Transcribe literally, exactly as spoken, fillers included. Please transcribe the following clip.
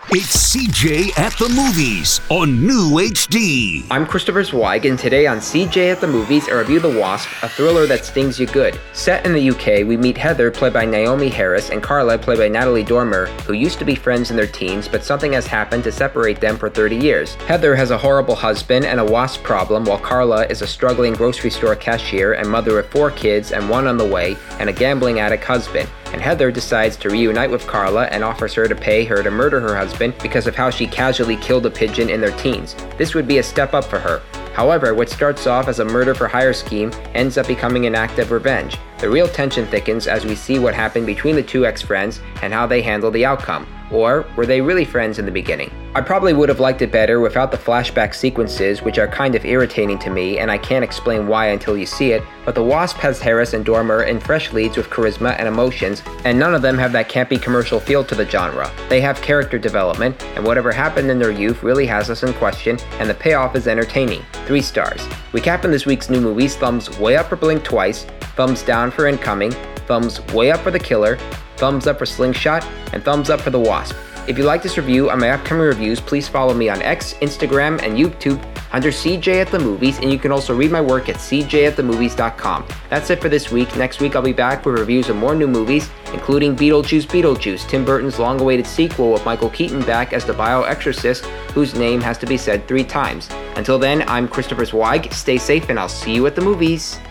It's C J at the Movies on New H D. I'm Christopher Zweig, and today on C J at the Movies, I review The Wasp, a thriller that stings you good. Set in the U K, we meet Heather, played by Naomi Harris, and Carla, played by Natalie Dormer, who used to be friends in their teens, but something has happened to separate them for thirty years. Heather has a horrible husband and a wasp problem, while Carla is a struggling grocery store cashier and mother of four kids and one on the way, and a gambling addict husband. And Heather decides to reunite with Carla and offers her to pay her to murder her husband because of how she casually killed a pigeon in their teens. This would be a step up for her. However, what starts off as a murder-for-hire scheme ends up becoming an act of revenge. The real tension thickens as we see what happened between the two ex-friends and how they handle the outcome. Or were they really friends in the beginning? I probably would have liked it better without the flashback sequences, which are kind of irritating to me, and I can't explain why until you see it, but The Wasp has Harris and Dormer in fresh leads with charisma and emotions, and none of them have that campy commercial feel to the genre. They have character development, and whatever happened in their youth really has us in question, and the payoff is entertaining. Three stars. Recapping this week's new movies: thumbs way up for Blink Twice, thumbs down for Incoming, thumbs way up for The Killer, thumbs up for Slingshot, and thumbs up for The Wasp. If you like this review and my upcoming reviews, please follow me on X, Instagram, and YouTube under C J at the Movies, and you can also read my work at c j at the movies dot com. That's it for this week. Next week I'll be back with reviews of more new movies, including Beetlejuice Beetlejuice, Tim Burton's long-awaited sequel with Michael Keaton back as the bio-exorcist whose name has to be said three times. Until then, I'm Christopher Zweig. Stay safe, and I'll see you at the movies.